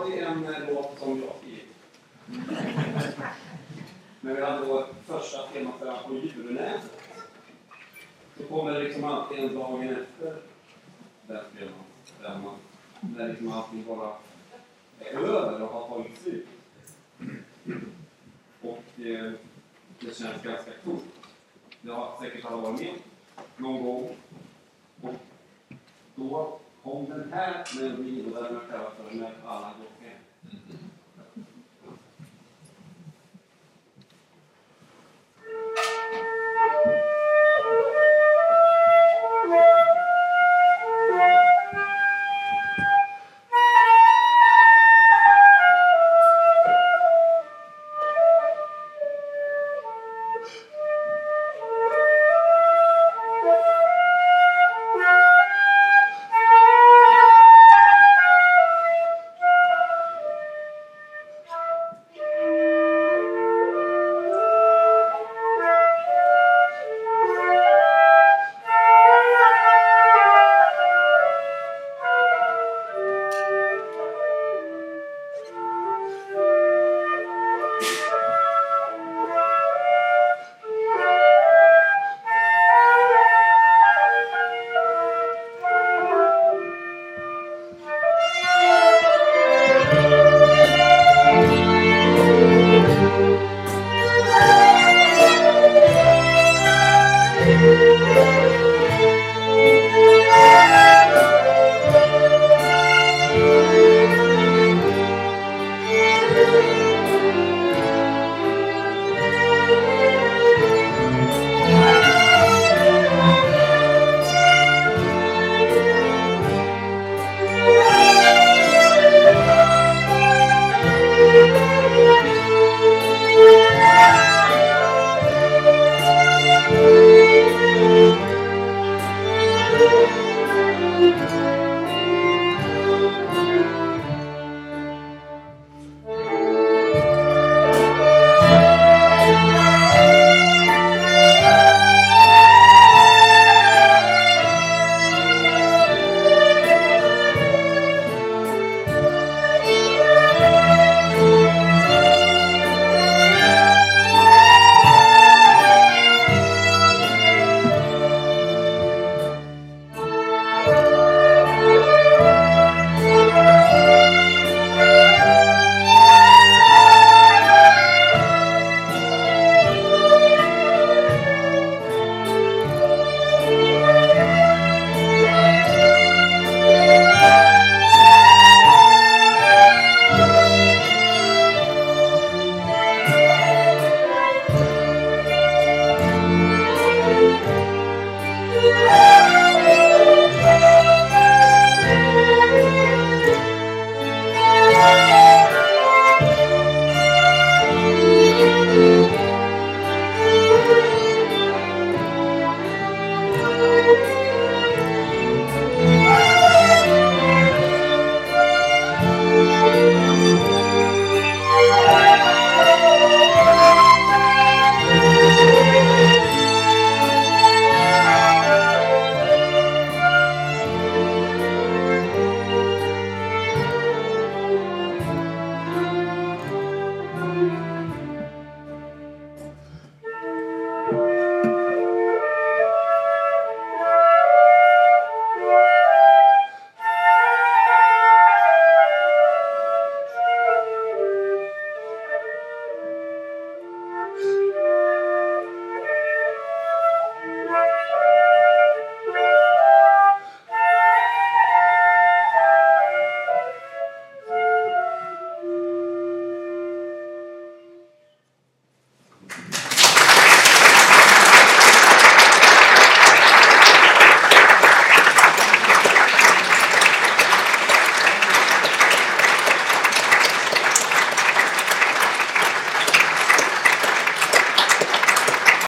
har vi en låt som jag skrivit. Men vi hade då första temat på djurnätet. Så kommer det liksom alltid en dagen efter den temat. När liksom allting bara är över och har tagit slut. Och det känns ganska coolt. Det har säkert alla varit med någon gång. Och då kom den här melodin och den har kallat för När alla gått hem.